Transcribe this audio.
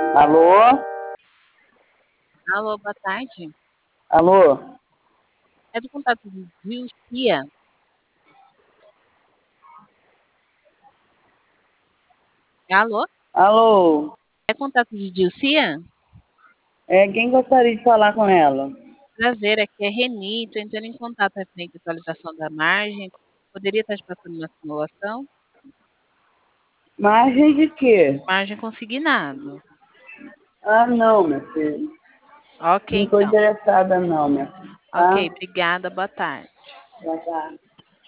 Alô? Alô, boa tarde. Alô? É do contato de Dilcia. Alô? Alô? É contato de Dilcia? Quem gostaria de falar com ela? Prazer, aqui é Reni. Estou entrando em contato referente à atualização da margem. Poderia estar te passando uma simulação? Margem de quê? Margem consignado. Ah, não, minha filha. Ok, Não estou então. interessada, não, minha filha. Ok, Tá? obrigada. Boa tarde. Já tá.